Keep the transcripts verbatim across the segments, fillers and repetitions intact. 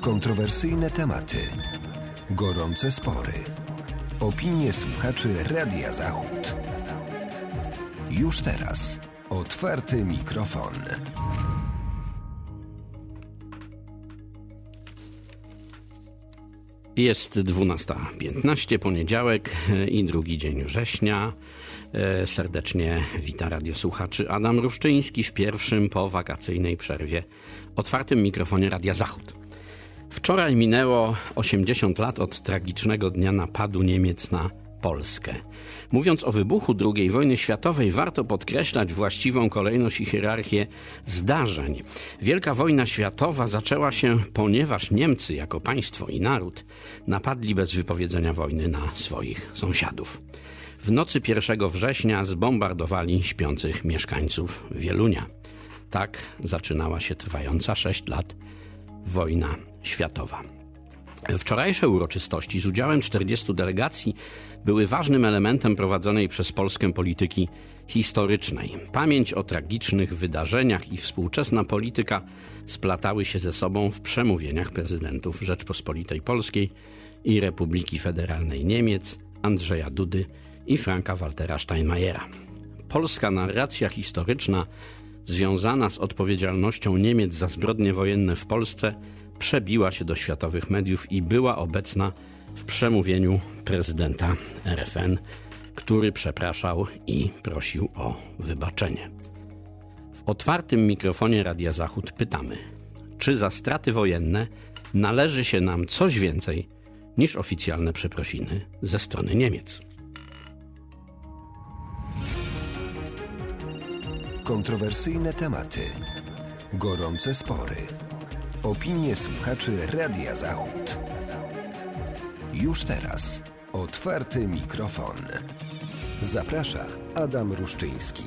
Kontrowersyjne tematy, gorące spory, opinie słuchaczy Radia Zachód. Już teraz otwarty mikrofon. Jest dwunasta piętnaście, poniedziałek i drugi dzień września. Serdecznie wita radiosłuchaczy Adam Ruszczyński w pierwszym po wakacyjnej przerwie otwartym mikrofonie Radia Zachód. Wczoraj minęło osiemdziesiąt lat od tragicznego dnia napadu Niemiec na Polskę. Mówiąc o wybuchu drugiej wojny światowej, warto podkreślać właściwą kolejność i hierarchię zdarzeń. Wielka wojna światowa zaczęła się, ponieważ Niemcy jako państwo i naród napadli bez wypowiedzenia wojny na swoich sąsiadów. W nocy pierwszego września zbombardowali śpiących mieszkańców Wielunia. Tak zaczynała się trwająca sześć lat wojna światowa. Wczorajsze uroczystości z udziałem czterdziestu delegacji były ważnym elementem prowadzonej przez Polskę polityki historycznej. Pamięć o tragicznych wydarzeniach i współczesna polityka splatały się ze sobą w przemówieniach prezydentów Rzeczpospolitej Polskiej i Republiki Federalnej Niemiec, Andrzeja Dudy i Franka-Waltera Steinmeiera. Polska narracja historyczna związana z odpowiedzialnością Niemiec za zbrodnie wojenne w Polsce przebiła się do światowych mediów i była obecna w przemówieniu prezydenta R F N, który przepraszał i prosił o wybaczenie. W otwartym mikrofonie Radia Zachód pytamy, czy za straty wojenne należy się nam coś więcej niż oficjalne przeprosiny ze strony Niemiec? Kontrowersyjne tematy, gorące spory, opinie słuchaczy Radia Zachód. Już teraz otwarty mikrofon. Zaprasza Adam Ruszczyński.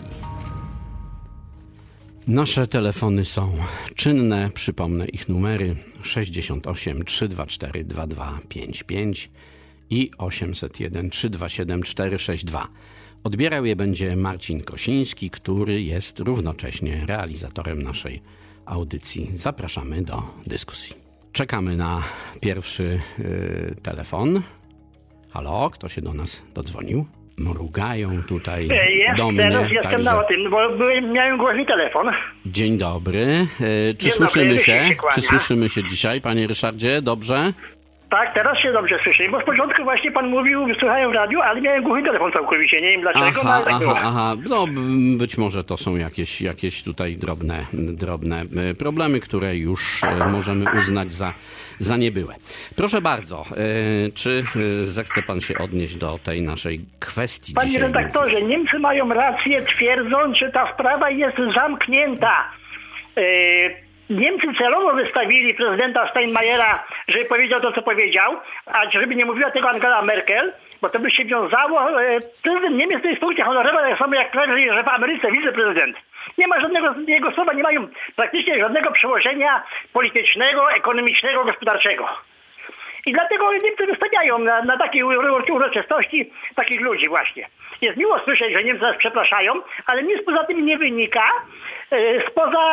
Nasze telefony są czynne, przypomnę ich numery sześćdziesiąt osiem trzysta dwadzieścia cztery dwa dwa pięć pięć i osiemset jeden trzysta dwadzieścia siedem czterysta sześćdziesiąt dwa. Odbierał je będzie Marcin Kosiński, który jest równocześnie realizatorem naszej audycji. Zapraszamy do dyskusji. Czekamy na pierwszy y, telefon. Halo, kto się do nas dodzwonił? Mrugają tutaj Jest, do mnie. Teraz jestem także... na tym, bo byłem, miałem głośny telefon. Dzień dobry. Y, czy Dzień słyszymy dobry, się? się Czy słyszymy się dzisiaj, panie Ryszardzie? Dobrze? Tak, teraz się dobrze słyszę, bo z początku właśnie pan mówił, słuchałem w radiu, ale miałem głuchy telefon całkowicie, nie wiem dlaczego, Aha, no ale tak aha, było. aha. No być może to są jakieś, jakieś tutaj drobne, drobne problemy, które już możemy uznać za, za niebyłe. Proszę bardzo, czy zechce pan się odnieść do tej naszej kwestii? Panie redaktorze, Niemcy mają rację, twierdzą, że ta sprawa jest zamknięta. Yy, Niemcy celowo wystawili prezydenta Steinmeiera, żeby powiedział to, co powiedział, a żeby nie mówiła tego Angela Merkel, bo to by się wiązało. Prezydent Niemiec to jest funkcja honorowa, tak samo jak premier, że w Ameryce wiceprezydent. Nie ma żadnego, jego słowa nie mają praktycznie żadnego przełożenia politycznego, ekonomicznego, gospodarczego. I dlatego Niemcy wystawiają na, na takie uroczystości takich ludzi właśnie. Jest miło słyszeć, że Niemcy nas przepraszają, ale nic poza tym nie wynika. Spoza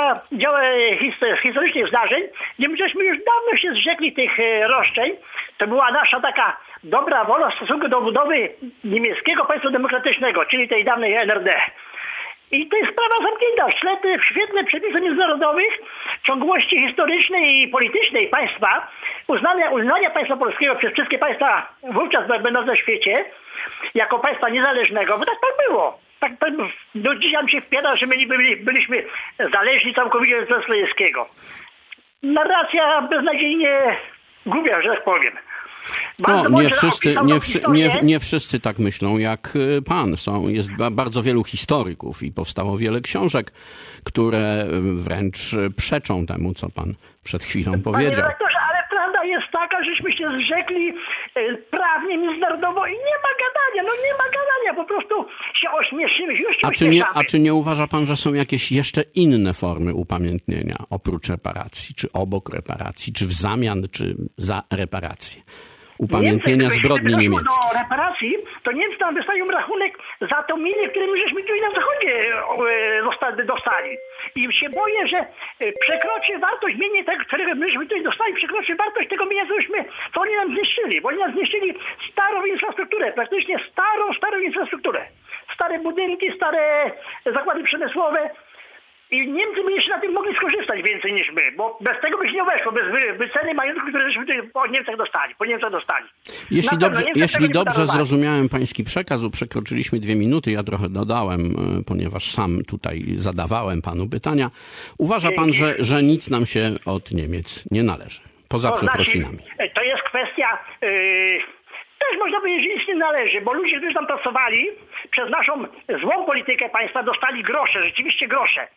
historycznych zdarzeń, gdzie my żeśmy już dawno się zrzekli tych roszczeń, to była nasza taka dobra wola w stosunku do budowy niemieckiego państwa demokratycznego, czyli tej dawnej N R D. I to jest sprawa zamknięta. W świetle, w świetle przepisów międzynarodowych, ciągłości historycznej i politycznej państwa, uznania, uznania państwa polskiego przez wszystkie państwa wówczas będące w świecie, jako państwa niezależnego, bo tak tak było. Tak, tak, do dzisiaj nam się wpiera, że my byli, byliśmy zależni całkowicie od Zesłowskiego. Narracja beznadziejnie głupia, że tak powiem. Bardzo no, nie wszyscy, nie, wszy, nie, nie wszyscy tak myślą jak pan. Są, jest bardzo wielu historyków i powstało wiele książek, które wręcz przeczą temu, co pan przed chwilą Panie powiedział. Redaktorze, ale prawda jest taka, żeśmy się zrzekli prawnie, międzynarodowo i nie ma gadania, no nie ma gadania, po prostu się ośmieszymy, już się a czy, nie, a czy nie uważa pan, że są jakieś jeszcze inne formy upamiętnienia oprócz reparacji, czy obok reparacji, czy w zamian, czy za reparacje? upamiętnienia zbrodni niemieckich. Do reparacji, to Niemcy nam wystawią rachunek za to mienie, które my żeśmy tu na zachodzie dostali. I się boję, że przekroczy wartość mienia, tego, którego myśmy tutaj dostali, przekroczy wartość tego mienia, cośmy, co oni nam zniszczyli. Bo oni nam zniszczyli starą infrastrukturę, praktycznie starą, starą infrastrukturę. Stare budynki, stare zakłady przemysłowe. I Niemcy by jeszcze na tym mogli skorzystać więcej niż my, bo bez tego by się nie weszło, bez wyceny majątku, które żeśmy tutaj po Niemcach dostali, po Niemcach dostali. Jeśli dobrze, jeśli dobrze zrozumiałem pański przekaz, przekroczyliśmy dwie minuty, ja trochę dodałem, ponieważ sam tutaj zadawałem panu pytania. Uważa pan, że, że nic nam się od Niemiec nie należy, poza to przeprosinami? Znaczy, to jest kwestia... Yy... Też można powiedzieć, że nic nie należy, bo ludzie, którzy tam pracowali, przez naszą złą politykę państwa dostali grosze, rzeczywiście grosze.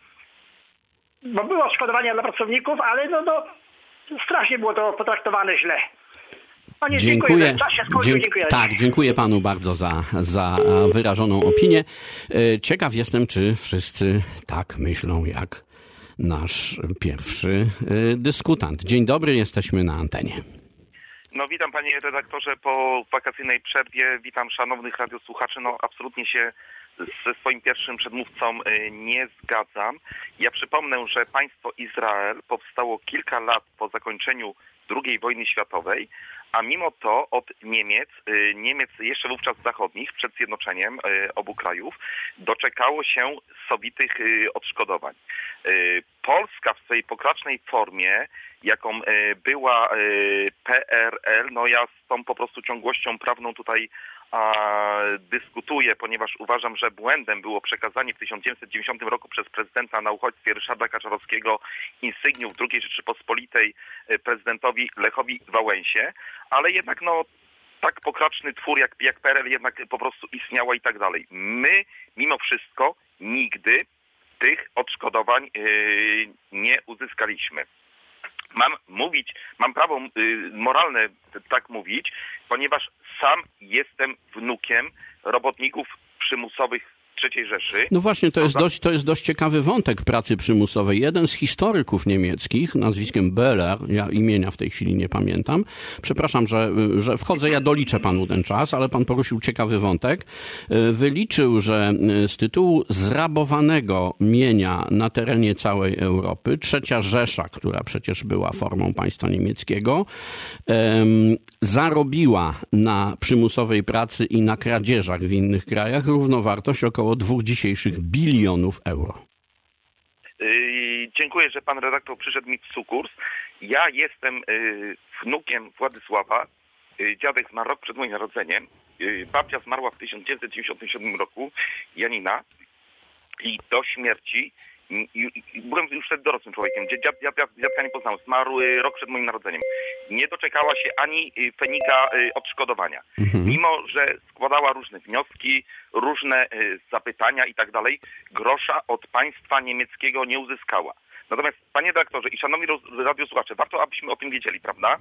Bo było odszkodowania dla pracowników, ale no, no strasznie było to potraktowane źle. No nie, dziękuję. Dziękuję. Czas się skończył, Dzięk- dziękuję. Tak, dziękuję panu bardzo za, za wyrażoną opinię. Ciekaw jestem, czy wszyscy tak myślą jak nasz pierwszy dyskutant. Dzień dobry, jesteśmy na antenie. No witam panie redaktorze po wakacyjnej przerwie, witam szanownych radiosłuchaczy, no absolutnie się ze swoim pierwszym przedmówcą nie zgadzam. Ja przypomnę, że państwo Izrael powstało kilka lat po zakończeniu drugiej wojny światowej, a mimo to od Niemiec, Niemiec jeszcze wówczas zachodnich, przed zjednoczeniem obu krajów, doczekało się sobitych odszkodowań. Polska w swojej pokracznej formie, jaką była P R L, no ja z tą po prostu ciągłością prawną tutaj a, dyskutuję, ponieważ uważam, że błędem było przekazanie w tysiąc dziewięćset dziewięćdziesiątym roku przez prezydenta na uchodźstwie Ryszarda Kaczorowskiego insygniów drugiej Rzeczypospolitej prezydentowi Lechowi Wałęsie, ale jednak no tak pokraczny twór jak, jak P R L jednak po prostu istniała i tak dalej. My mimo wszystko nigdy tych odszkodowań yy, nie uzyskaliśmy. Mam mówić, mam prawo yy, moralne tak mówić, ponieważ sam jestem wnukiem robotników przymusowych trzeciej Rzeszy. No właśnie, to jest, dość, to jest dość ciekawy wątek pracy przymusowej. Jeden z historyków niemieckich, nazwiskiem Beller, ja imienia w tej chwili nie pamiętam, przepraszam, że, że wchodzę, ja doliczę panu ten czas, ale pan poruszył ciekawy wątek, wyliczył, że z tytułu zrabowanego mienia na terenie całej Europy, trzecia Rzesza, która przecież była formą państwa niemieckiego, um, zarobiła na przymusowej pracy i na kradzieżach w innych krajach równowartość około dwóch dzisiejszych bilionów euro. Yy, dziękuję, że pan redaktor przyszedł mi w sukurs. Ja jestem yy, wnukiem Władysława. Yy, dziadek zmarł rok przed moim narodzeniem. Yy, babcia zmarła w tysiąc dziewięćset dziewięćdziesiątym siódmym roku, Janina. I do śmierci, i, i, byłem już wtedy dorosłym człowiekiem, dziad, dziad, dziadka nie poznałem, zmarł yy, rok przed moim narodzeniem. Nie doczekała się ani yy, fenika yy, odszkodowania. Mhm. Mimo, że składała różne wnioski, różne y, zapytania i tak dalej, grosza od państwa niemieckiego nie uzyskała. Natomiast, panie redaktorze i szanowni radiosłuchacze, warto, abyśmy o tym wiedzieli, prawda?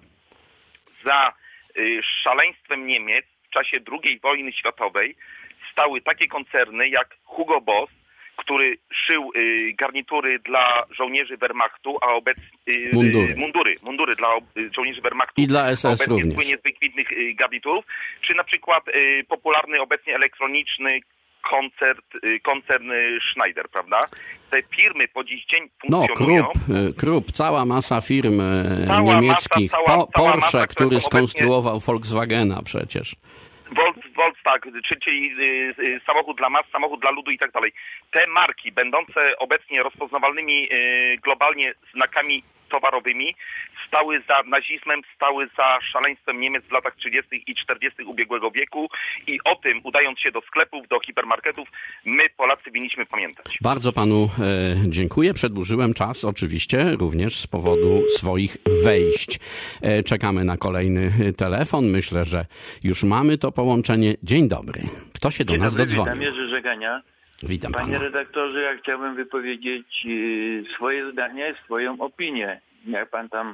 Za y, szaleństwem Niemiec w czasie drugiej wojny światowej stały takie koncerny jak Hugo Boss, który szył y, garnitury dla żołnierzy Wehrmachtu, a obecnie y, mundury. mundury, mundury dla y, żołnierzy Wehrmachtu, i dla S S obecnie również. Słynie z wykwintnych y, garniturów, czy na przykład y, popularny obecnie elektroniczny koncert, y, koncern Schneider, prawda? Te firmy po dziś dzień funkcjonują. No, Krupp, Krupp, cała masa firm cała niemieckich, masa, cała, po, cała Porsche, masa, który skonstruował obecnie Volkswagena przecież. Volt, Volt, tak, czyli y, samochód dla mas, samochód dla ludu i tak dalej. Te marki, będące obecnie rozpoznawalnymi y, globalnie znakami towarowymi, stały za nazizmem, stały za szaleństwem Niemiec w latach trzydziestych i czterdziestych ubiegłego wieku i o tym, udając się do sklepów, do hipermarketów, my Polacy winniśmy pamiętać. Bardzo panu e, dziękuję. Przedłużyłem czas oczywiście również z powodu swoich wejść. E, czekamy na kolejny telefon. Myślę, że już mamy to połączenie. Dzień dobry. Kto się do Dzień nas dobry, dodzwonił? Witam, Jerzy Żegania. Witam Panie pana. redaktorze, ja chciałbym wypowiedzieć y, swoje zdanie, swoją opinię. Jak pan tam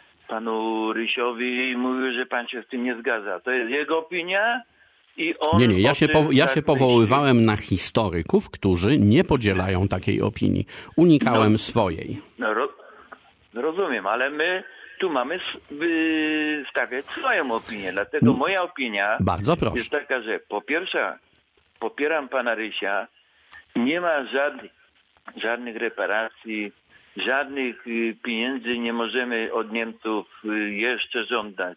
panu Rysiowi mówił, że pan się z tym nie zgadza. To jest jego opinia i on... Nie, nie, ja się, po, ja tak się powoływałem myśli. na historyków, którzy nie podzielają takiej opinii. Unikałem no, swojej. No, ro, rozumiem, ale my tu mamy stawiać swoją opinię. Dlatego moja opinia Bardzo proszę. jest taka, że po pierwsze popieram pana Rysia. Nie ma żadnych, żadnych reparacji, żadnych pieniędzy nie możemy od Niemców jeszcze żądać.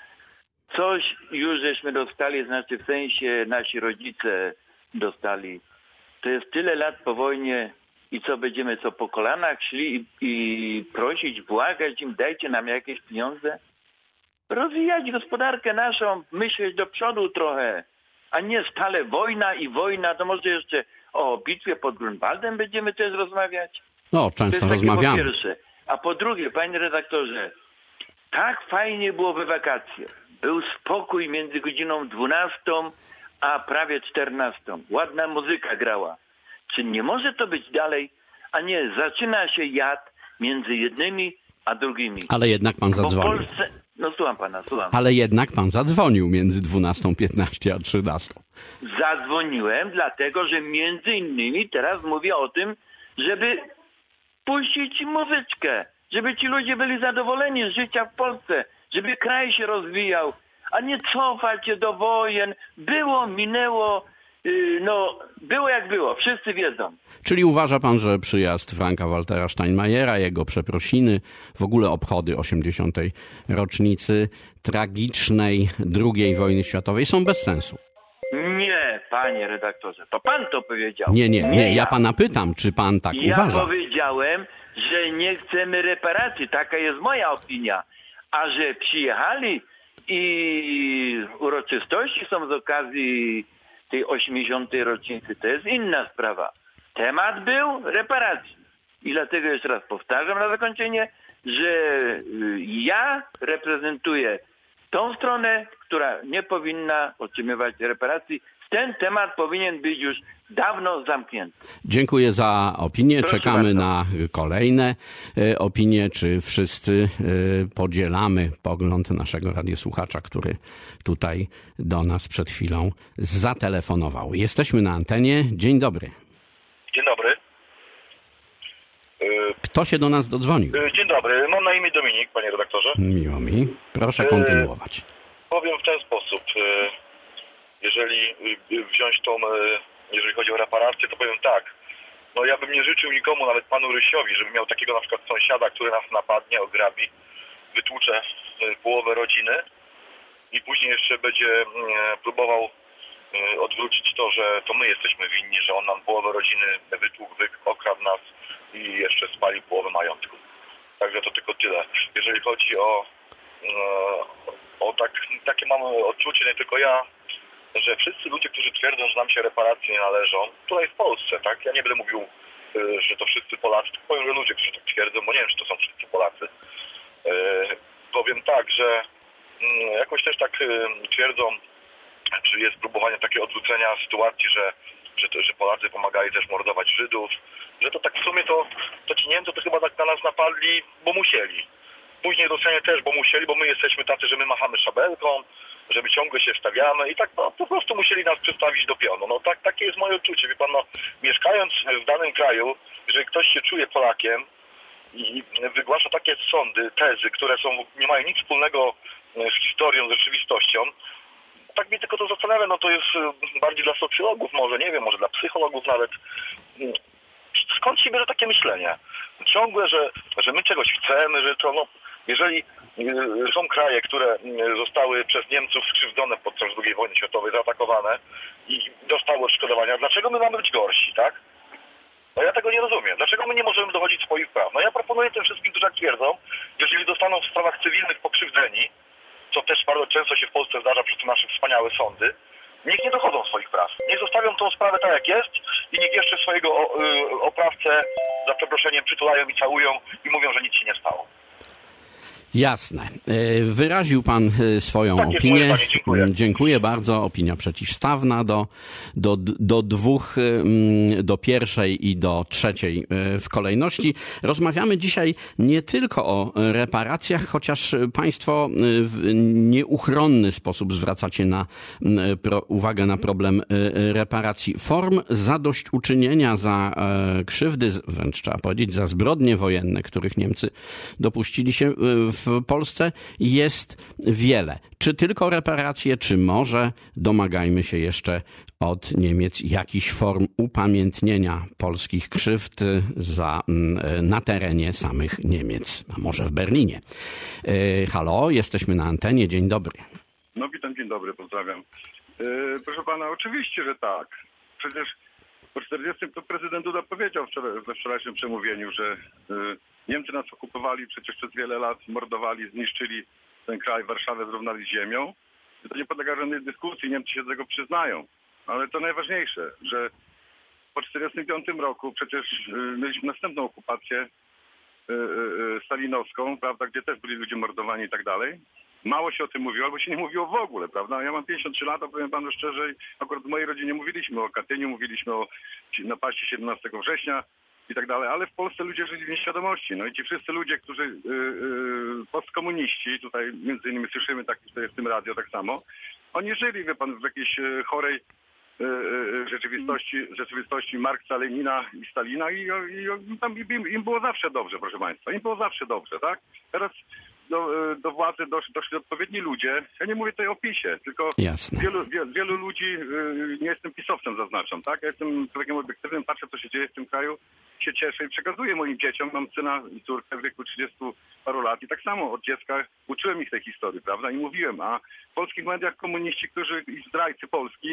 Coś już żeśmy dostali, znaczy w sensie nasi rodzice dostali. To jest tyle lat po wojnie i co będziemy co po kolanach szli i, i prosić, błagać im, dajcie nam jakieś pieniądze? Rozwijać gospodarkę naszą, myśleć do przodu trochę, a nie stale wojna i wojna. To może jeszcze o bitwie pod Grunwaldem będziemy też rozmawiać? No, często rozmawiamy. Po pierwsze. A po drugie, panie redaktorze, tak fajnie było we wakacje. Był spokój między godziną dwunastą a prawie czternastą. Ładna muzyka grała. Czy nie może to być dalej? A nie, zaczyna się jad między jednymi a drugimi. Ale jednak pan zadzwonił. Bo Polsce... No słucham pana, słucham. Ale jednak pan zadzwonił między dwunastą piętnaście a trzynastą. Zadzwoniłem, dlatego że między innymi teraz mówię o tym, żeby puścić muzyczkę, żeby ci ludzie byli zadowoleni z życia w Polsce, żeby kraj się rozwijał, a nie cofać się do wojen. Było, minęło, yy, no było jak było, wszyscy wiedzą. Czyli uważa pan, że przyjazd Franka Waltera Steinmeiera, jego przeprosiny, w ogóle obchody osiemdziesiątej rocznicy tragicznej drugiej wojny światowej są bez sensu? Nie, panie redaktorze, to pan to powiedział. Nie, nie, nie, nie. Ja. ja pana pytam, czy pan tak ja uważa? Ja powiedziałem, że nie chcemy reparacji, taka jest moja opinia. A że przyjechali i uroczystości są z okazji tej osiemdziesiątej rocznicy, to jest inna sprawa. Temat był reparacji. I dlatego jeszcze raz powtarzam na zakończenie, że ja reprezentuję tą stronę, która nie powinna otrzymywać reparacji. Ten temat powinien być już dawno zamknięty. Dziękuję za opinię. Proszę Czekamy bardzo. na kolejne e, opinie. Czy wszyscy e, podzielamy pogląd naszego radiosłuchacza, który tutaj do nas przed chwilą zatelefonował. Jesteśmy na antenie. Dzień dobry. Dzień dobry. Kto się do nas dodzwonił? Dzień dobry. Mam na imię Dominik, panie redaktorze. Miło mi. Proszę kontynuować. Powiem w ten sposób. Jeżeli wziąć tą, jeżeli chodzi o reparację, to powiem tak. No ja bym nie życzył nikomu, nawet panu Rysiowi, żeby miał takiego na przykład sąsiada, który nas napadnie, ograbi, wytłucze połowę rodziny i później jeszcze będzie próbował odwrócić to, że to my jesteśmy winni, że on nam połowę rodziny wytłukł, okradł nas i jeszcze spalił połowę majątku. Także to tylko tyle. Jeżeli chodzi o, o tak, takie mam odczucie, nie tylko ja, że wszyscy ludzie, którzy twierdzą, że nam się reparacje nie należą, tutaj w Polsce, tak? Ja nie będę mówił, że to wszyscy Polacy, tylko powiem, że ludzie, którzy tak twierdzą, bo nie wiem, czy to są wszyscy Polacy. Powiem tak, że jakoś też tak twierdzą, czy jest próbowanie takiego odwrócenia sytuacji, że, że, że Polacy pomagali też mordować Żydów, że to tak w sumie to, to ci Niemcy to chyba tak na nas napadli, bo musieli. Później Rosjanie też, bo musieli, bo my jesteśmy tacy, że my machamy szabelką, że my ciągle się wstawiamy i tak no, po prostu musieli nas przystawić do pionu. No tak, takie jest moje odczucie. Wie pan, no, mieszkając w danym kraju, jeżeli ktoś się czuje Polakiem i wygłasza takie sądy, tezy, które są, nie mają nic wspólnego z historią, z rzeczywistością, tak mnie tylko to zastanawia, no to jest bardziej dla socjologów może, nie wiem, może dla psychologów nawet. Skąd się bierze takie myślenie? Ciągłe, że, że my czegoś chcemy, że to, no, jeżeli są kraje, które zostały przez Niemców skrzywdzone podczas drugiej wojny światowej, zaatakowane i dostały odszkodowania, dlaczego my mamy być gorsi, tak? No ja tego nie rozumiem. Dlaczego my nie możemy dochodzić swoich praw? No ja proponuję tym wszystkim, którzy tak twierdzą, jeżeli zostaną w sprawach cywilnych pokrzywdzeni, co też bardzo często się w Polsce zdarza przez te nasze wspaniałe sądy, niech nie dochodzą swoich praw. Niech zostawią tą sprawę tak jak jest i niech jeszcze swojego oprawcę za przeproszeniem przytulają i całują i mówią, że nic się nie stało. Jasne. Wyraził pan swoją tak opinię. Jest, panie, dziękuję. Dziękuję bardzo. Opinia przeciwstawna do, do, do dwóch, do pierwszej i do trzeciej w kolejności. Rozmawiamy dzisiaj nie tylko o reparacjach, chociaż państwo w nieuchronny sposób zwracacie na, pro, uwagę na problem reparacji. Form zadośćuczynienia za krzywdy, wręcz trzeba powiedzieć za zbrodnie wojenne, których Niemcy dopuścili się w w Polsce jest wiele. Czy tylko reparacje, czy może domagajmy się jeszcze od Niemiec jakichś form upamiętnienia polskich krzywd za, na terenie samych Niemiec, a może w Berlinie. Halo, jesteśmy na antenie. Dzień dobry. No witam, dzień dobry, pozdrawiam. Yy, proszę pana, oczywiście, że tak. Przecież po czterdziestym to prezydent Duda powiedział wczoraj, we wczorajszym przemówieniu, że yy, Niemcy nas okupowali przecież przez wiele lat, mordowali, zniszczyli ten kraj, Warszawę zrównali z ziemią. I to nie podlega żadnej dyskusji, Niemcy się do tego przyznają. Ale to najważniejsze, że po czterdziestym piątym roku przecież yy, mieliśmy następną okupację yy, yy, stalinowską, prawda, gdzie też byli ludzie mordowani i tak dalej. Mało się o tym mówiło, albo się nie mówiło w ogóle, prawda? Ja mam pięćdziesiąt trzy lata, powiem panu szczerze, akurat w mojej rodzinie mówiliśmy o Katyniu, mówiliśmy o napaści siedemnastego września i tak dalej, ale w Polsce ludzie żyli w nieświadomości. No i ci wszyscy ludzie, którzy yy, yy, postkomuniści, tutaj między innymi słyszymy tak tutaj w tym radio tak samo, oni żyli, wie pan, w jakiejś yy, chorej yy, rzeczywistości, rzeczywistości Marksa, Lenina i Stalina i, i, i tam im, im było zawsze dobrze, proszę państwa. Im było zawsze dobrze, tak? Teraz Do, do władzy doszli, doszli odpowiedni ludzie. Ja nie mówię tutaj o PiSie, tylko wielu, wielu, wielu ludzi, nie jestem pisowcem, zaznaczam, tak? Ja jestem człowiekiem obiektywnym, patrzę, co się dzieje w tym kraju, się cieszę i przekazuję moim dzieciom. Mam syna i córkę w wieku trzydziestu paru lat i tak samo od dziecka uczyłem ich tej historii, prawda? I mówiłem, a w polskich mediach komuniści, którzy i zdrajcy Polski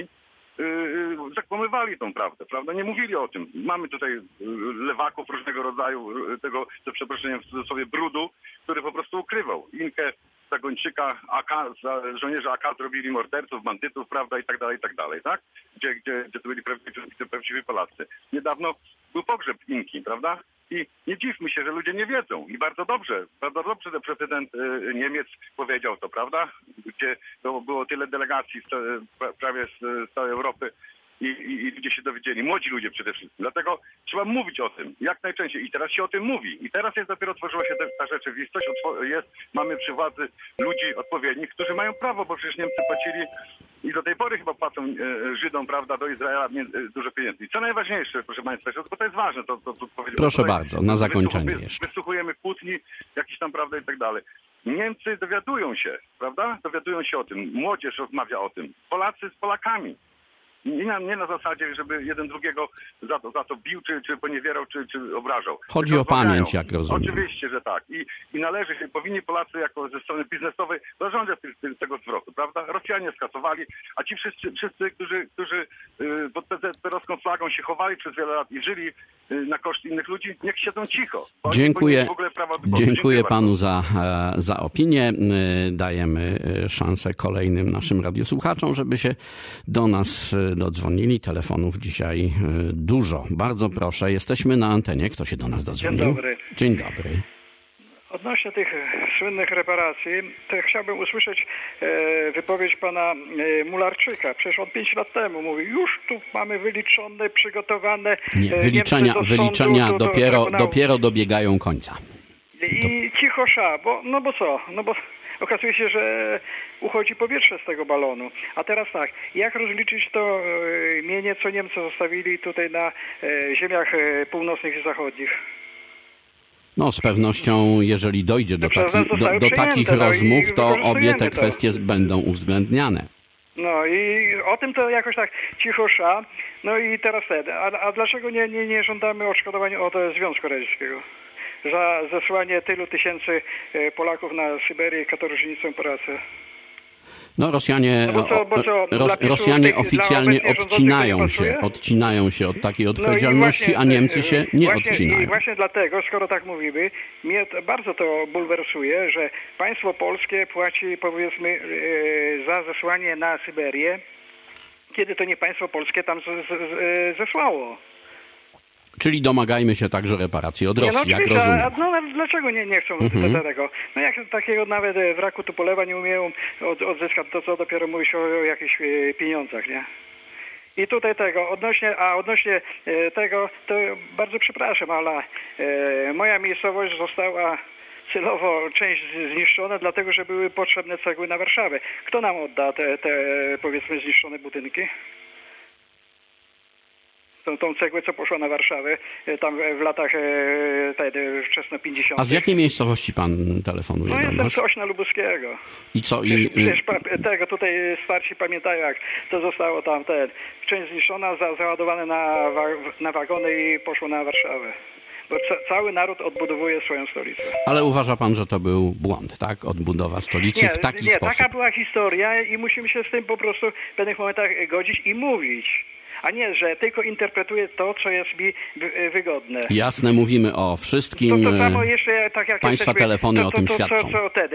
Yy, zakłamywali tą prawdę, prawda? Nie mówili o tym. Mamy tutaj lewaków różnego rodzaju, tego, za przeproszeniem w cudzysłowie, brudu, który po prostu ukrywał. Inkę, Zagończyka, A K, żołnierze A K zrobili morderców, bandytów, prawda, i tak dalej, i tak dalej, tak? Gdzie, gdzie, gdzie to byli prawdziwi, prawdziwi Polacy. Niedawno był pogrzeb Inki, prawda? I nie dziwmy się, że ludzie nie wiedzą. I bardzo dobrze, bardzo dobrze, że prezydent y, Niemiec powiedział to, prawda? Gdzie to było tyle delegacji z, prawie z, z całej Europy i, i, i ludzie się dowiedzieli. Młodzi ludzie przede wszystkim. Dlatego trzeba mówić o tym jak najczęściej. I teraz się o tym mówi. I teraz jest dopiero tworzyła się ta rzeczywistość. Jest, mamy przy władzy ludzi odpowiednich, którzy mają prawo, bo przecież Niemcy płacili i do tej pory chyba płacą e, Żydom, prawda, do Izraela e, dużo pieniędzy. I co najważniejsze, proszę państwa, bo to jest ważne, to, to, to Proszę tutaj, bardzo, na zakończenie wys, jeszcze. Wysłuchujemy kłótni, jakieś tam, prawda, i tak dalej. Niemcy dowiadują się, prawda, dowiadują się o tym. Młodzież rozmawia o tym. Polacy z Polakami. Nie na, nie na zasadzie, żeby jeden drugiego za to, za to bił, czy, czy poniewierał, czy, czy obrażał. Chodzi o pamięć, jak rozumiem. Oczywiście, że tak. I, i należy się, powinni Polacy jako ze strony biznesowej zażądać tego zwrotu, prawda? Rosjanie skasowali, a ci wszyscy, wszyscy którzy, którzy pod peerowską flagą się chowali przez wiele lat i żyli na koszt innych ludzi, niech siedzą cicho. Dziękuję, w ogóle prawa dziękuję, dziękuję panu za, za opinię. Dajemy szansę kolejnym naszym radiosłuchaczom, żeby się do nas dodzwonili. Telefonów dzisiaj dużo. Bardzo proszę. Jesteśmy na antenie. Kto się do nas dodzwonił? Dzień dobry. Dzień dobry. Odnośnie tych słynnych reparacji, to chciałbym usłyszeć e, wypowiedź pana e, Mularczyka. Przecież on pięć lat temu mówił, już tu mamy wyliczone, przygotowane... Nie, wyliczenia, do wyliczenia sądu, dopiero, do dopiero dobiegają końca. I do... cicho sza, bo, no bo co? No bo okazuje się, że uchodzi powietrze z tego balonu. A teraz tak, jak rozliczyć to e, mienie, co Niemcy zostawili tutaj na e, ziemiach e, północnych i zachodnich? No z pewnością, jeżeli dojdzie do, taki, do, do takich no rozmów, to obie te kwestie to. będą uwzględniane. No i o tym to jakoś tak cicho sza. No i teraz ten, a, a dlaczego nie, nie, nie żądamy odszkodowań od Związku Radzieckiego za zesłanie tylu tysięcy Polaków na Syberię i katorżnicą pracę? No Rosjanie, no bo co, bo co, Ros, Rosjanie tych, oficjalnie odcinają się, odcinają się od takiej odpowiedzialności, no właśnie, a Niemcy się nie właśnie, odcinają. I właśnie dlatego, skoro tak mówimy, mnie to, bardzo to bulwersuje, że państwo polskie płaci, powiedzmy, za zesłanie na Syberię, kiedy to nie państwo polskie tam z, z, z, zesłało. Czyli domagajmy się także reparacji od Rosji, nie, no, jak rozumiem. A, no dlaczego nie, nie chcą mm-hmm. do tego? No jak takiego nawet wraku Tupolewa nie umieją od, odzyskać, to co dopiero mówić o, o jakichś pieniądzach, nie? I tutaj tego, odnośnie, a odnośnie tego, to bardzo przepraszam, ale e, moja miejscowość została celowo część zniszczona, dlatego że były potrzebne cegły na Warszawę. Kto nam odda te, te powiedzmy zniszczone budynki? tą, tą cegłę, co poszła na Warszawę, tam w latach e, te, wczesno pięćdziesiątych. A z jakiej miejscowości pan telefonuje No do jestem nas? z Ośna Lubuskiego. I co? Przecież, I, przecież tego tutaj starsi pamiętają, jak to zostało tam, ten, część zniszczona, za, załadowane na, na wagony i poszło na Warszawę. Bo ca, cały naród odbudowuje swoją stolicę. Ale uważa pan, że to był błąd, tak? Odbudowa stolicy nie, w taki nie, sposób. Nie, taka była historia i musimy się z tym po prostu w pewnych momentach godzić i mówić. A nie, że tylko interpretuję to, co jest mi wygodne. Jasne, mówimy o wszystkim. To, to samo jeszcze, tak jak Państwa jesteśmy, telefony to, to, o tym to, świadczą. Co, co wtedy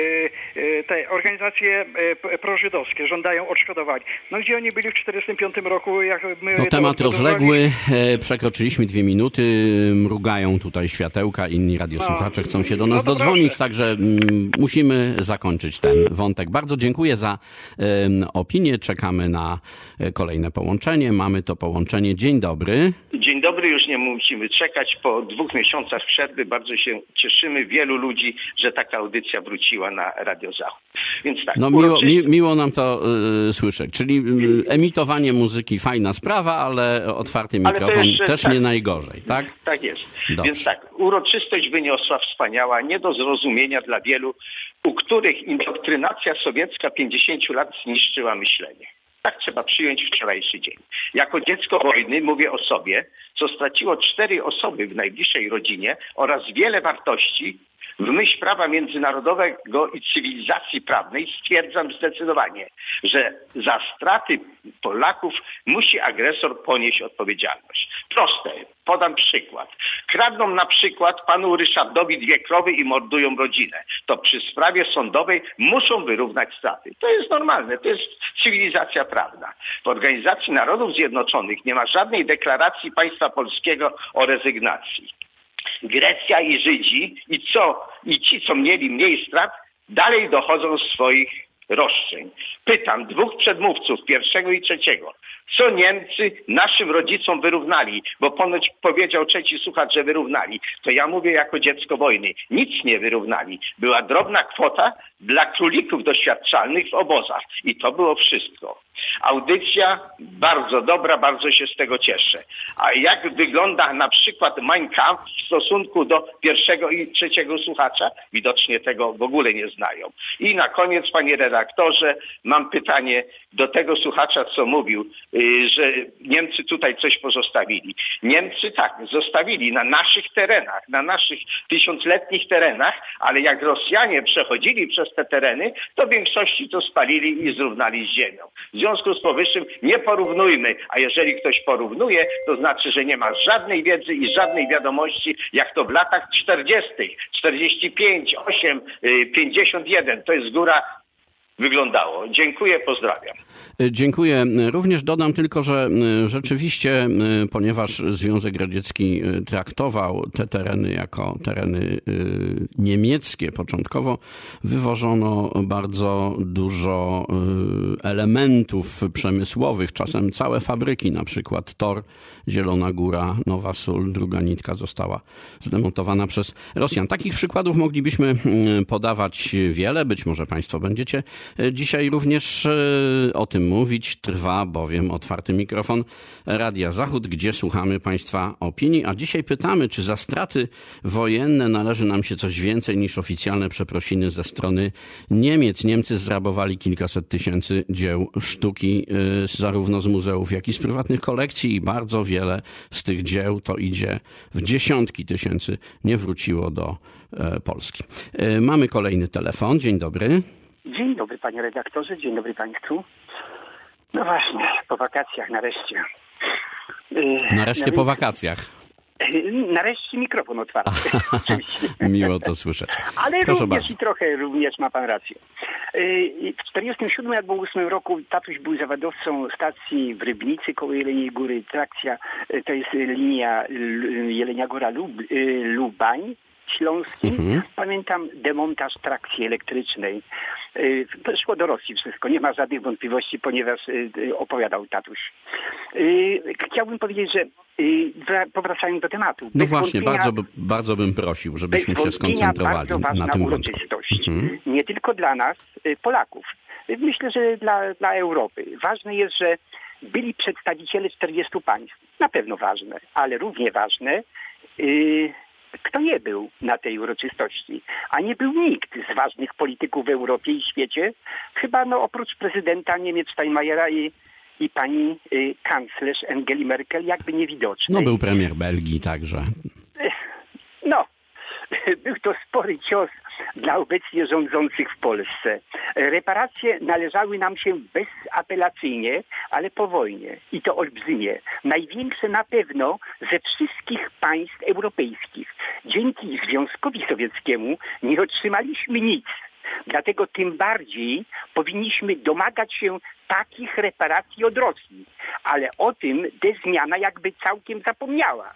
te organizacje prożydowskie żądają odszkodowań. No gdzie oni byli w czterdziestym piątym roku? Jak my To to temat rozległy. rozległy. Przekroczyliśmy dwie minuty. Mrugają tutaj światełka. Inni radiosłuchacze No, chcą się do nas no to dodzwonić, proszę. także mm, musimy zakończyć ten wątek. Bardzo dziękuję za um, opinię. Czekamy na kolejne połączenie. Mamy to połączenie. Dzień dobry. Dzień dobry, już nie musimy czekać. Po dwóch miesiącach przerwy bardzo się cieszymy, wielu ludzi, że taka audycja wróciła na Radio Zachód. Więc tak. No miło, uroczyście... mi, miło nam to y, słyszeć. Czyli y, emitowanie muzyki fajna sprawa, ale otwarty Ale mikrofon jeszcze, też tak, nie najgorzej, tak? Tak jest. Dobrze. Więc tak, uroczystość wyniosła wspaniała, nie do zrozumienia dla wielu, u których indoktrynacja sowiecka pięćdziesiąt lat zniszczyła myślenie. Tak trzeba przyjąć wczorajszy dzień. Jako dziecko wojny mówię o sobie, co straciło cztery osoby w najbliższej rodzinie oraz wiele wartości, w myśl prawa międzynarodowego i cywilizacji prawnej stwierdzam zdecydowanie, że za straty Polaków musi agresor ponieść odpowiedzialność. Proste. Podam przykład. Kradną na przykład panu Ryszardowi dwie krowy i mordują rodzinę. To przy sprawie sądowej muszą wyrównać straty. To jest normalne. To jest cywilizacja prawna. W Organizacji Narodów Zjednoczonych nie ma żadnej deklaracji państwa polskiego o rezygnacji. Grecja i Żydzi i co i ci, co mieli mniej strat, dalej dochodzą swoich roszczeń. Pytam dwóch przedmówców, pierwszego i trzeciego, co Niemcy naszym rodzicom wyrównali, bo ponoć powiedział trzeci słuchacz, że wyrównali. To ja mówię jako dziecko wojny. Nic nie wyrównali. Była drobna kwota dla królików doświadczalnych w obozach. I to było wszystko. Audycja bardzo dobra, bardzo się z tego cieszę. A jak wygląda na przykład Mein Kampf w stosunku do pierwszego i trzeciego słuchacza? Widocznie tego w ogóle nie znają. I na koniec, panie redaktorze, mam pytanie do tego słuchacza, co mówił, że Niemcy tutaj coś pozostawili. Niemcy tak, zostawili na naszych terenach, na naszych tysiącletnich terenach, ale jak Rosjanie przechodzili przez te tereny, to w większości to spalili i zrównali z ziemią. W związku z powyższym nie porównujmy, a jeżeli ktoś porównuje, to znaczy, że nie ma żadnej wiedzy i żadnej wiadomości, jak to w latach czterdziestych, czterdzieści pięć, osiem, pięćdziesiąt jeden, to jest góra, wyglądało. Dziękuję, pozdrawiam. Dziękuję. Również dodam tylko, że rzeczywiście, ponieważ Związek Radziecki traktował te tereny jako tereny niemieckie początkowo, wywożono bardzo dużo elementów przemysłowych, czasem całe fabryki, na przykład Tor, Zielona Góra, Nowa Sól, druga nitka została zdemontowana przez Rosjan. Takich przykładów moglibyśmy podawać wiele, być może Państwo będziecie dzisiaj również o tym mówić. Trwa bowiem otwarty mikrofon Radia Zachód, gdzie słuchamy Państwa opinii. A dzisiaj pytamy, czy za straty wojenne należy nam się coś więcej niż oficjalne przeprosiny ze strony Niemiec. Niemcy zrabowali kilkaset tysięcy dzieł sztuki, zarówno z muzeów, jak i z prywatnych kolekcji i bardzo wiele z tych dzieł, to idzie w dziesiątki tysięcy, nie wróciło do Polski. Mamy kolejny telefon. Dzień dobry. Dzień dobry, panie redaktorze, dzień dobry państwu. No właśnie, po wakacjach nareszcie. Nareszcie po wakacjach. Nareszcie mikrofon otwarty. Miło to słyszeć. Ale Proszę również bardzo. i trochę również ma pan rację. W czterdziestym siódmym albo ósmym roku tatuś był zawodowcą stacji w Rybnicy koło Jeleniej Góry. Trakcja to jest linia Jelenia Góra-Lubań. Śląskim. Mhm. Pamiętam demontaż trakcji elektrycznej. To szło do Rosji wszystko, nie ma żadnych wątpliwości, ponieważ opowiadał tatuś. Chciałbym powiedzieć, że powracając do tematu. No właśnie, bardzo, bardzo bym prosił, żebyśmy się skoncentrowali na tym wątku. Mhm. Nie tylko dla nas, Polaków. Myślę, że dla, dla Europy. Ważne jest, że byli przedstawiciele czterdziestu państw. Na pewno ważne, ale równie ważne, yy, kto nie był na tej uroczystości. A nie był nikt z ważnych polityków w Europie i świecie, chyba no oprócz prezydenta Niemiec Steinmeiera i, i pani y, kanclerz Angeli Merkel, jakby niewidocznej. No był premier Belgii także. No, był to spory cios dla obecnie rządzących w Polsce. Reparacje należały nam się bezapelacyjnie, ale po wojnie. I to olbrzymie. Największe na pewno ze wszystkich państw europejskich. Dzięki Związkowi Sowieckiemu nie otrzymaliśmy nic. Dlatego tym bardziej powinniśmy domagać się takich reparacji od Rosji. Ale o tym zmiana jakby całkiem zapomniała.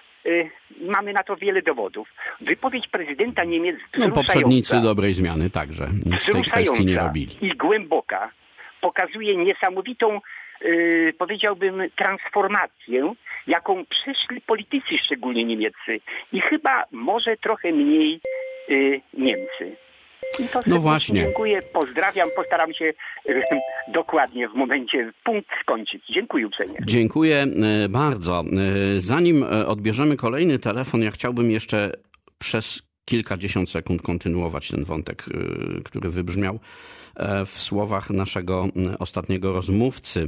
Mamy na to wiele dowodów. Wypowiedź prezydenta Niemiec No poprzednicy dobrej zmiany także nic w tej kwestii nie robili. I głęboka pokazuje niesamowitą, yy, powiedziałbym, transformację, jaką przeszli politycy, szczególnie niemieccy. I chyba może trochę mniej yy, Niemcy. I to no właśnie. Dziękuję, pozdrawiam, postaram się yy, dokładnie w momencie punkt skończyć. Dziękuję uprzejmie. Dziękuję bardzo. Zanim odbierzemy kolejny telefon, ja chciałbym jeszcze przez kilkadziesiąt sekund kontynuować ten wątek, który wybrzmiał w słowach naszego ostatniego rozmówcy.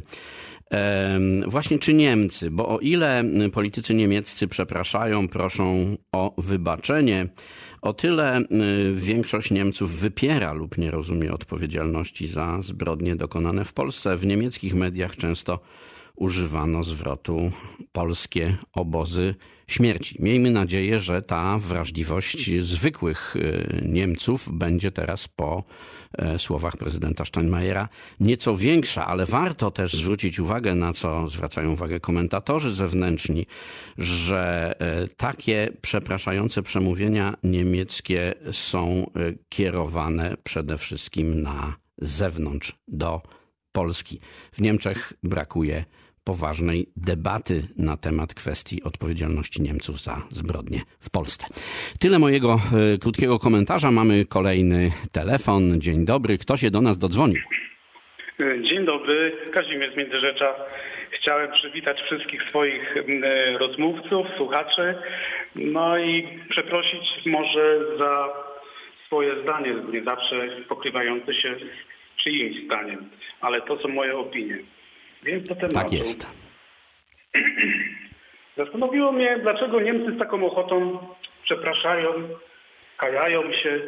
Właśnie czy Niemcy, bo o ile politycy niemieccy przepraszają, proszą o wybaczenie, o tyle większość Niemców wypiera lub nie rozumie odpowiedzialności za zbrodnie dokonane w Polsce. W niemieckich mediach często używano zwrotu polskie obozy śmierci. Miejmy nadzieję, że ta wrażliwość zwykłych Niemców będzie teraz po słowach prezydenta Steinmeiera nieco większa, ale warto też zwrócić uwagę, na co zwracają uwagę komentatorzy zewnętrzni, że takie przepraszające przemówienia niemieckie są kierowane przede wszystkim na zewnątrz, do Polski. W Niemczech brakuje poważnej debaty na temat kwestii odpowiedzialności Niemców za zbrodnie w Polsce. Tyle mojego e, krótkiego komentarza. Mamy kolejny telefon. Dzień dobry. Kto się do nas dodzwonił? Dzień dobry. Kazimierz z Międzyrzecza. Chciałem przywitać wszystkich swoich e, rozmówców, słuchaczy, no i przeprosić może za swoje zdanie, nie zawsze pokrywające się z czyimś zdaniem, ale to są moje opinie. Więc do tematu. Tak jest. Zastanowiło mnie, dlaczego Niemcy z taką ochotą przepraszają, kajają się.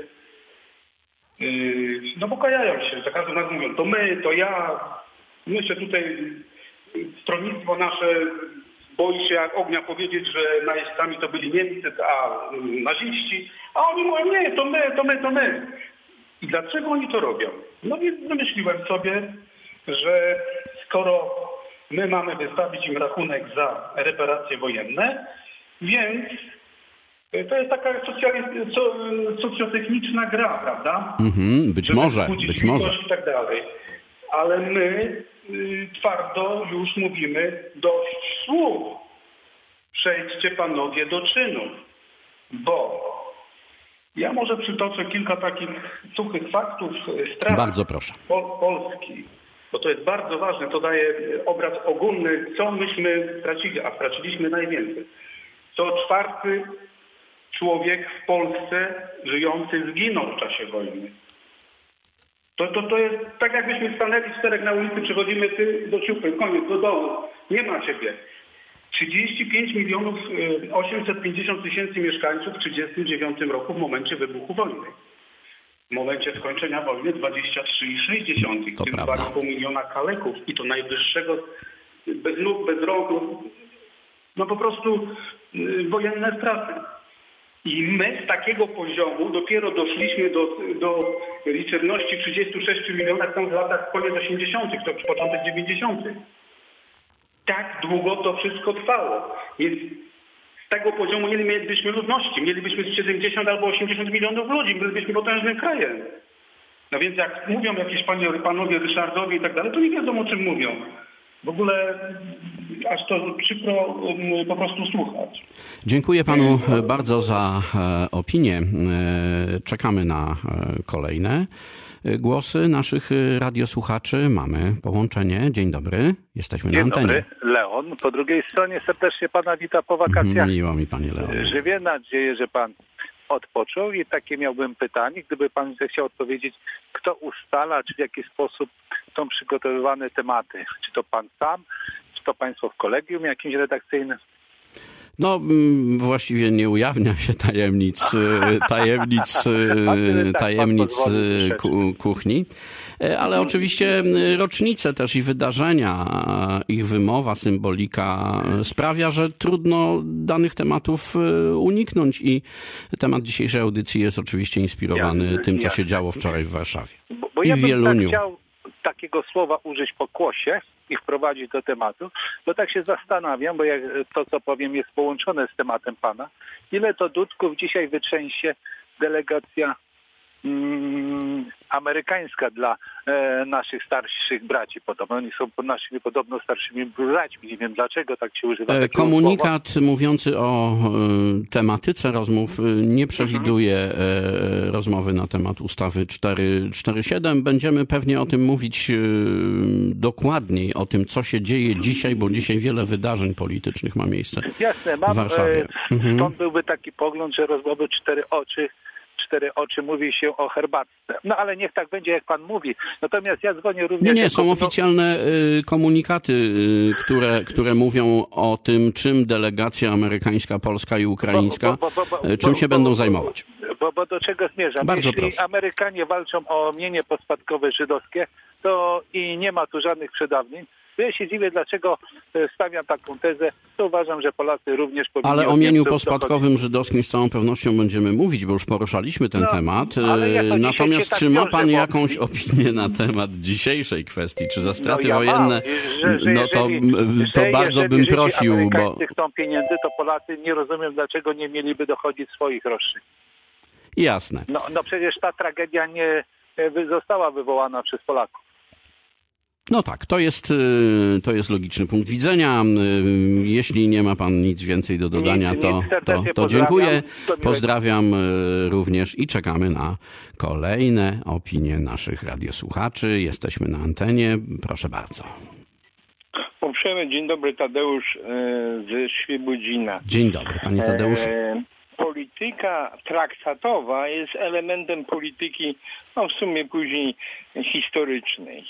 Yy, no bo kajają się, za każdym razem mówią, to my, to ja. My się tutaj, stronnictwo nasze boi się jak ognia powiedzieć, że najeźdźcami to byli Niemcy, a naziści. A oni mówią, nie, to my, to my, to my. I dlaczego oni to robią? No więc wymyśliłem sobie, że skoro my mamy wystawić im rachunek za reparacje wojenne, więc to jest taka socjali- so, socjotechniczna gra, prawda? Mhm, być Żeby może, być może. I tak dalej. Ale my y, twardo już mówimy dość słów. Przejdźcie panowie do czynów, bo ja może przytoczę kilka takich suchych faktów strat Bardzo proszę. Pol- Polski. Bo to jest bardzo ważne, to daje obraz ogólny, co myśmy stracili, a straciliśmy najwięcej. Co czwarty człowiek w Polsce żyjący zginął w czasie wojny. To, to, to jest tak, jakbyśmy stanęli czterech na ulicy, przychodzimy ty do ciupy, koniec, do dołu, nie ma ciebie. trzydzieści pięć milionów osiemset pięćdziesiąt tysięcy mieszkańców w tysiąc dziewięćset trzydziestym dziewiątym roku w momencie wybuchu wojny. W momencie skończenia wojny dwadzieścia trzy przecinek sześć, To w tym prawda. dwa i pół miliona kaleków i to najwyższego, bez nóg, bez rąk, no po prostu y, wojenne straty. I my z takiego poziomu dopiero doszliśmy do, do liczebności trzydziestu sześciu milionach tam w latach koniec osiemdziesiątych, to początek dziewięćdziesiątych. Tak długo to wszystko trwało. Więc z tego poziomu nie mielibyśmy ludności. Mielibyśmy siedemdziesiąt albo osiemdziesiąt milionów ludzi. Bylibyśmy potężnym krajem. No więc jak mówią jakieś panie, panowie Ryszardowie i tak dalej, to nie wiedzą, o czym mówią. w ogóle aż to przykro po prostu słuchać. Dziękuję panu bardzo za opinię. Czekamy na kolejne głosy naszych radiosłuchaczy. Mamy połączenie. Dzień dobry. Jesteśmy Dzień na antenie. Dzień dobry. Leon. Po drugiej stronie serdecznie pana wita po wakacjach. Miło mi, panie Leon. Żywię nadzieję, że pan odpoczął i takie miałbym pytanie, gdyby pan zechciał odpowiedzieć, kto ustala, czy w jaki sposób są przygotowywane tematy. Czy to pan sam, czy to państwo w kolegium jakimś redakcyjnym? No, właściwie nie ujawnia się tajemnic, tajemnic, tajemnic kuchni, ale oczywiście rocznice też i wydarzenia, ich wymowa, symbolika sprawia, że trudno danych tematów uniknąć i temat dzisiejszej audycji jest oczywiście inspirowany jasne, tym, co jasne. się działo wczoraj w Warszawie bo, bo i ja w Wieluniu. Tak chciał takiego słowa użyć pokłosie i wprowadzić do tematu, bo tak się zastanawiam, bo jak to, co powiem, jest połączone z tematem pana. Ile to dudków dzisiaj wytrzęsie delegacja mm, amerykańska dla e, naszych starszych braci podobno. Oni są naszymi podobno starszymi braćmi. Nie wiem, dlaczego tak się używa takiego Komunikat słowa. mówiący o e, tematyce rozmów nie przewiduje e, rozmowy na temat ustawy czterysta czterdzieści siedem. Będziemy pewnie o tym mówić e, dokładniej, o tym, co się dzieje dzisiaj, bo dzisiaj wiele wydarzeń politycznych ma miejsce Jasne, mam, w Warszawie. E, mhm. Stąd byłby taki pogląd, że rozmowy cztery oczy cztery oczy mówi się o herbatce. No ale niech tak będzie, jak pan mówi. Natomiast ja dzwonię również... Nie, nie, są oficjalne y, komunikaty, y, które, które mówią o tym, czym delegacja amerykańska, polska i ukraińska, bo, bo, bo, bo, czym się bo, będą bo, zajmować. Bo, bo do czego zmierzam? Bardzo Jeśli proszę. Amerykanie walczą o mienie pospadkowe żydowskie, to i nie ma tu żadnych przedawnień. Ja się dziwię, dlaczego stawiam taką tezę, to uważam, że Polacy również powinni... Ale o mieniu pospadkowym żydowskim z całą pewnością będziemy mówić, bo już poruszaliśmy ten no, temat. Natomiast czy ma pan tak jakąś bo... opinię na temat dzisiejszej kwestii, czy za straty no, ja wojenne? Że, że no to, jeżeli, to bardzo jeżeli, bym jeżeli prosił, bo... chcą pieniędzy, to Polacy nie rozumiem, dlaczego nie mieliby dochodzić swoich roszczeń. Jasne. No, no przecież ta tragedia nie została wywołana przez Polaków. No tak, to jest, to jest logiczny punkt widzenia. Jeśli nie ma pan nic więcej do dodania, nic, to, nic to, to dziękuję. Pozdrawiam również i czekamy na kolejne opinie naszych radiosłuchaczy. Jesteśmy na antenie. Proszę bardzo. Uprzejmy dzień dobry, Tadeusz ze Świebodzina. Dzień dobry, panie Tadeuszu. E, polityka traktatowa jest elementem polityki, no w sumie później historycznej.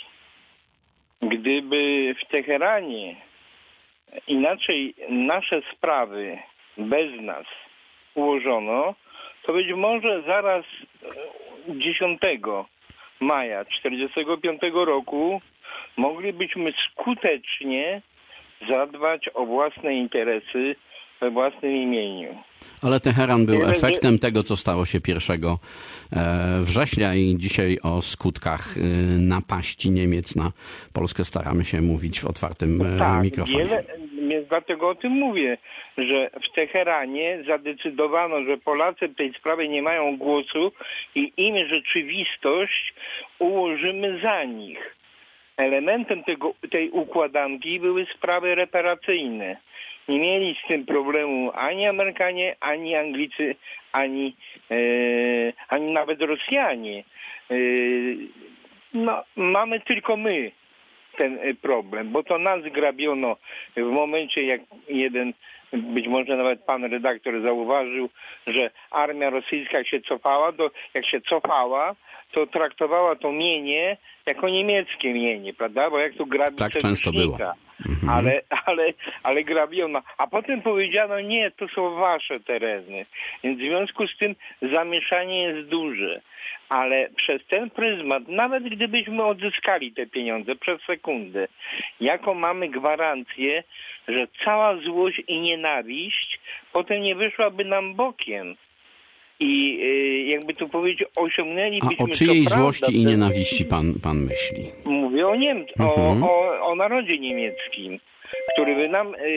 Gdyby w Teheranie inaczej nasze sprawy bez nas ułożono, to być może zaraz dziesiątego maja tysiąc dziewięćset czterdziestego piątego roku moglibyśmy skutecznie zadbać o własne interesy we własnym imieniu. Ale Teheran był efektem tego, co stało się pierwszego września i dzisiaj o skutkach napaści Niemiec na Polskę staramy się mówić w otwartym tak, mikrofonie. Wiele, więc dlatego o tym mówię, że w Teheranie zadecydowano, że Polacy w tej sprawie nie mają głosu i im rzeczywistość ułożymy za nich. Elementem tego, tej układanki były sprawy reparacyjne. Nie mieli z tym problemu ani Amerykanie, ani Anglicy, ani, e, ani nawet Rosjanie. E, no, mamy tylko my ten problem, bo to nas grabiono w momencie, jak jeden, być może nawet pan redaktor zauważył, że armia rosyjska jak się cofała, to jak się cofała, to traktowała to mienie jako niemieckie mienie, prawda? Bo jak tu grabi tak często było. Mhm. Ale, ale, ale grabiono. A potem powiedziano, nie, to są wasze tereny. Więc w związku z tym zamieszanie jest duże. Ale przez ten pryzmat, nawet gdybyśmy odzyskali te pieniądze przez sekundę, jaką mamy gwarancję, że cała złość i nienawiść potem nie wyszłaby nam bokiem. I jakby tu powiedzieć, osiągnęlibyśmy... A o czyjej złości prawda, i nienawiści pan, pan myśli? Mówię o Niemcach, mhm. o, o, o narodzie niemieckim, który by nam,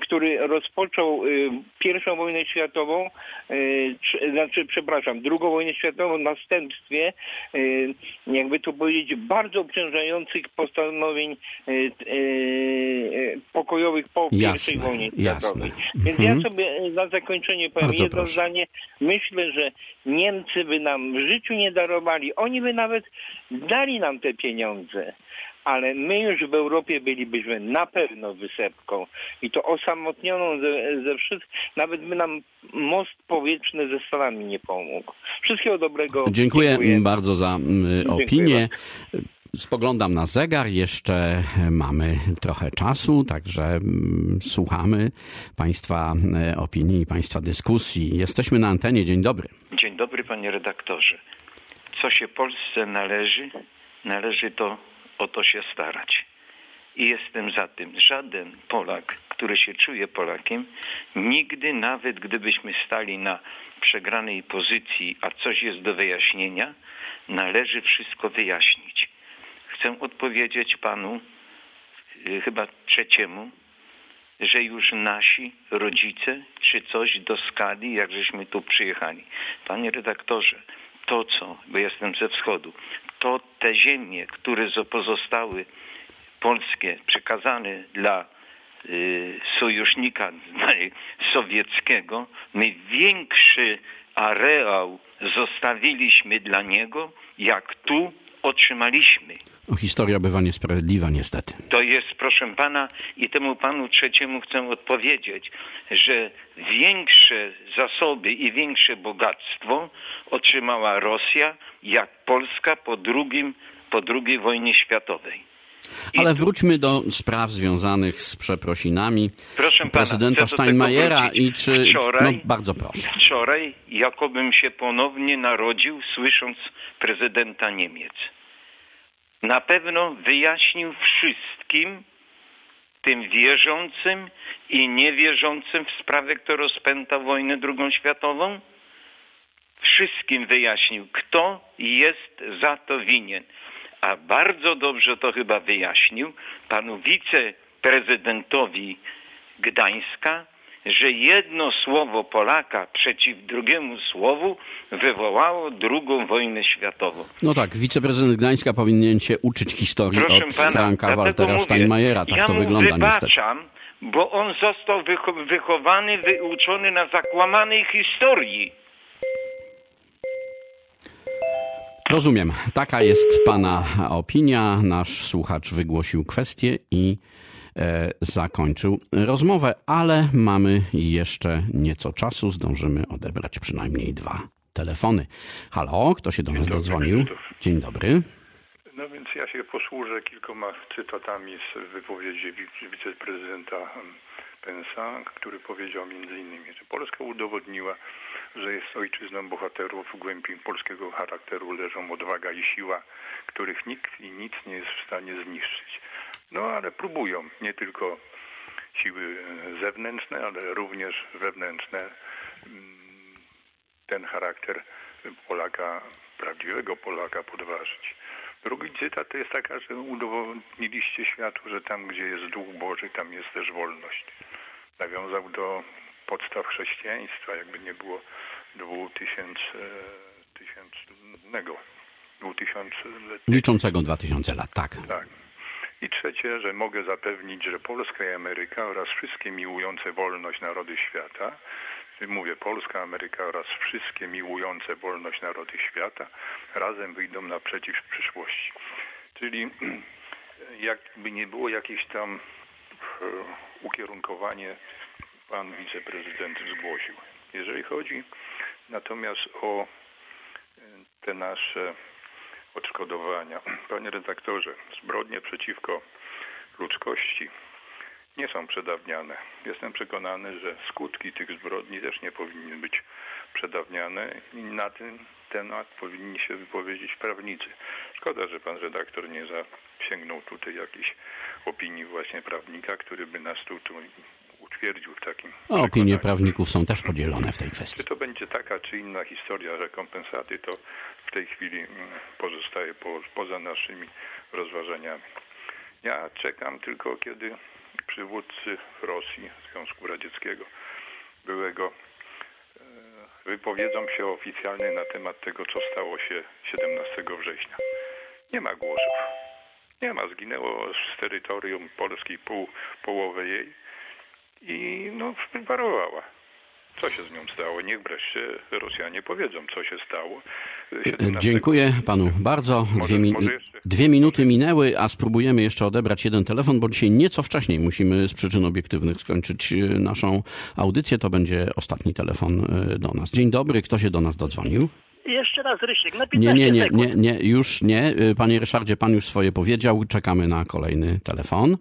który rozpoczął pierwszą wojnę światową, znaczy, przepraszam, drugą wojnę światową w następstwie, jakby to powiedzieć, bardzo obciążających postanowień pokojowych po jasne, pierwszej wojnie światowej. jasne. Więc mhm. ja sobie na zakończenie powiem Bardzo jedno proszę. zdanie. Myślę, że Niemcy by nam w życiu nie darowali. Oni by nawet dali nam te pieniądze. Ale my już w Europie bylibyśmy na pewno wysepką i to osamotnioną ze, ze wszystkich, nawet by nam most powietrzny ze Stanami nie pomógł. Wszystkiego dobrego. Dziękuję, Dziękuję. bardzo za y, opinię. Spoglądam na zegar, jeszcze mamy trochę czasu, także mm, słuchamy Państwa y, opinii i Państwa dyskusji. Jesteśmy na antenie, dzień dobry. Dzień dobry, panie redaktorze. Co się Polsce należy, należy to o to się starać. I jestem za tym. Żaden Polak, który się czuje Polakiem, nigdy, nawet gdybyśmy stali na przegranej pozycji, a coś jest do wyjaśnienia, należy wszystko wyjaśnić. Chcę odpowiedzieć panu, chyba trzeciemu, że już nasi rodzice czy coś doskali, jak żeśmy tu przyjechali. Panie redaktorze, to co, bo jestem ze wschodu, to te ziemie, które pozostały polskie, przekazane dla y, sojusznika sowieckiego, my większy areał zostawiliśmy dla niego, jak tu otrzymaliśmy. O, historia bywa niesprawiedliwa niestety. To jest, proszę pana, i temu panu trzeciemu chcę odpowiedzieć, że większe zasoby i większe bogactwo otrzymała Rosja, jak Polska po drugim, po drugiej wojnie światowej. I Ale tu, wróćmy do spraw związanych z przeprosinami proszę pana, prezydenta Steinmeiera i czy... Wczoraj, no, bardzo proszę. Wczoraj jakobym się ponownie narodził, słysząc prezydenta Niemiec. Na pewno wyjaśnił wszystkim, tym wierzącym i niewierzącym w sprawę, kto rozpęta wojnę drugą światową, wszystkim wyjaśnił, kto jest za to winien. A bardzo dobrze to chyba wyjaśnił panu wiceprezydentowi Gdańska, że jedno słowo Polaka przeciw drugiemu słowu wywołało drugą wojnę światową. No tak, wiceprezydent Gdańska powinien się uczyć historii Proszę od pana, Franka Waltera mówię, Steinmeiera. Tak ja to mu wygląda wybaczam, niestety. bo on został wycho- wychowany, wyuczony na zakłamanej historii. Rozumiem. Taka jest pana opinia. Nasz słuchacz wygłosił kwestię i e, zakończył rozmowę, ale mamy jeszcze nieco czasu. Zdążymy odebrać przynajmniej dwa telefony. Halo, kto się do nas dodzwonił? Dzień dobry. No więc ja się posłużę kilkoma cytatami z wypowiedzi wiceprezydenta Pensa, który powiedział między innymi, że Polska udowodniła, że jest ojczyzną bohaterów. W głębi polskiego charakteru leżą odwaga i siła, których nikt i nic nie jest w stanie zniszczyć. No ale próbują, nie tylko siły zewnętrzne, ale również wewnętrzne ten charakter Polaka, prawdziwego Polaka podważyć. Drugi cytat to jest taka, że udowodniliście światu, że tam, gdzie jest Duch Boży, tam jest też wolność. Nawiązał do podstaw chrześcijaństwa, jakby nie było dwutysięcznego, dwutysięczletniego. Liczącego dwa tysiące lat, tak. Tak. I trzecie, że mogę zapewnić, że Polska i Ameryka oraz wszystkie miłujące wolność narody świata, mówię Polska, Ameryka oraz wszystkie miłujące wolność narody świata, razem wyjdą naprzeciw w przyszłości. Czyli jakby nie było jakieś tam ukierunkowanie, pan wiceprezydent zgłosił. Jeżeli chodzi natomiast o te nasze odszkodowania, panie redaktorze, zbrodnie przeciwko ludzkości nie są przedawniane. Jestem przekonany, że skutki tych zbrodni też nie powinny być przedawniane i na ten temat powinni się wypowiedzieć prawnicy. Szkoda, że pan redaktor nie zasięgnął tutaj jakiejś opinii właśnie prawnika, który by nas tu, tu utwierdził w takim A opinie prawników są też podzielone w tej kwestii. Czy to będzie taka czy inna historia rekompensaty, to w tej chwili pozostaje po, poza naszymi rozważaniami. Ja czekam tylko, kiedy przywódcy Rosji, Związku Radzieckiego byłego, wypowiedzą się oficjalnie na temat tego, co stało się siedemnastego września. Nie ma głosów. Nie ma. Zginęło z terytorium Polski pół, połowę jej i no wyparowała. Co się z nią stało? Niech wreszcie Rosjanie powiedzą, co się stało. siedemnastego Dziękuję panu bardzo. Dwie, mi- dwie minuty minęły, a spróbujemy jeszcze odebrać jeden telefon, bo dzisiaj nieco wcześniej musimy z przyczyn obiektywnych skończyć naszą audycję. To będzie ostatni telefon do nas. Dzień dobry, kto się do nas dodzwonił? Jeszcze raz Rysiek, na Nie, nie, nie, sekund. nie, nie, już nie. Panie Ryszardzie, pan już swoje powiedział. Czekamy na kolejny telefon.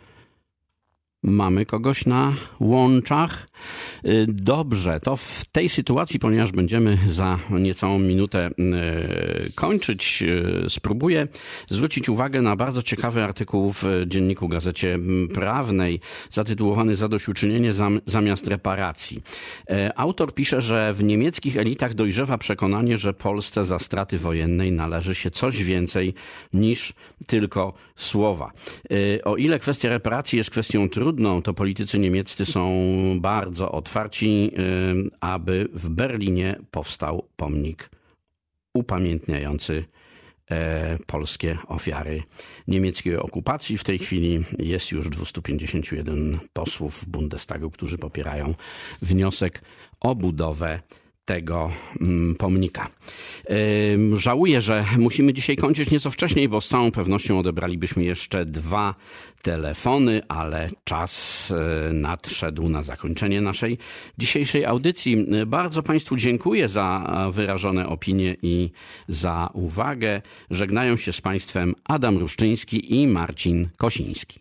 Mamy kogoś na łączach. Dobrze, to w tej sytuacji, ponieważ będziemy za niecałą minutę kończyć, spróbuję zwrócić uwagę na bardzo ciekawy artykuł w dzienniku Gazecie Prawnej, zatytułowany Zadośćuczynienie zamiast reparacji. Autor pisze, że w niemieckich elitach dojrzewa przekonanie, że Polsce za straty wojennej należy się coś więcej niż tylko słowa. O ile kwestia reparacji jest kwestią trudną, to politycy niemieccy są bardzo otwarci, aby w Berlinie powstał pomnik upamiętniający polskie ofiary niemieckiej okupacji. W tej chwili jest już dwieście pięćdziesiąt jeden posłów w Bundestagu, którzy popierają wniosek o budowę tego pomnika. Żałuję, że musimy dzisiaj kończyć nieco wcześniej, bo z całą pewnością odebralibyśmy jeszcze dwa telefony, ale czas nadszedł na zakończenie naszej dzisiejszej audycji. Bardzo Państwu dziękuję za wyrażone opinie i za uwagę. Żegnają się z Państwem Adam Ruszczyński i Marcin Kosiński.